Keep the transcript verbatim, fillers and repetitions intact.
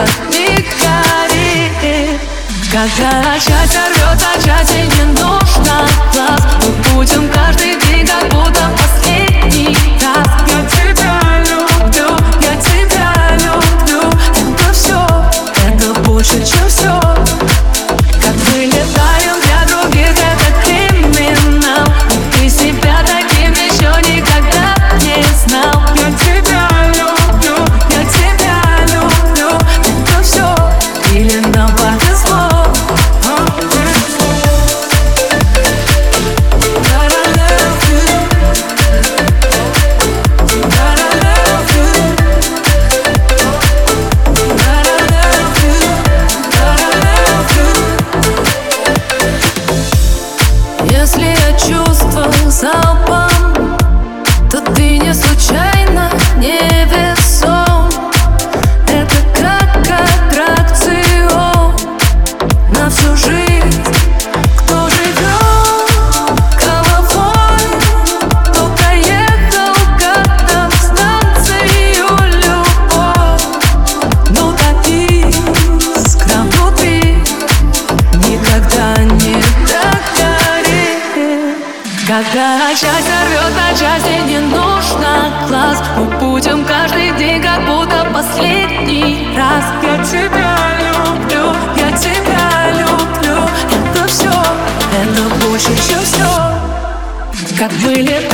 как не горит. Когда счастье рвется, счастье не нужно глаз. Мы будем каждый день как будто последний раз. Я тебя люблю, я тебя люблю. Это все, это больше, чем все. Как мы летаем для других, это криминал. Но ты себя таким еще никогда не знал. Я тебя люблю, я тебя люблю. Это все, или нам повезло. Если я чувствую залпом, то ты не случайно, не весом. Это как аттракцион на всю жизнь. Кто живет головой, кто проехал как-то в станцию любовь. Но та искра внутри никогда не догорит. Когда счастье рвет на части, не нужно глаз. Мы будем каждый день как будто последний раз. Я тебя люблю, я тебя люблю. Это все, это больше, чем все. Как мы летаем